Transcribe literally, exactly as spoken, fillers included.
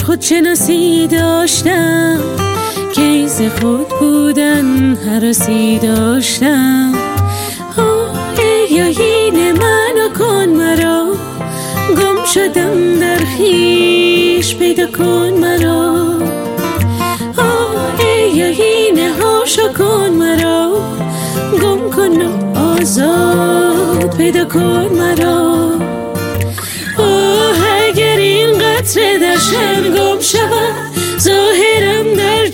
خودشناسی داشتم که ایز خود بودن هرسی داشتم. ای آیین منو کن مرا، گم شدم در خویش پیدا کن مرا. ای آیین هاشو کن مرا، گم کن و آزاد پیدا کن مرا. اگر این قطره در شن گم شود ظاهر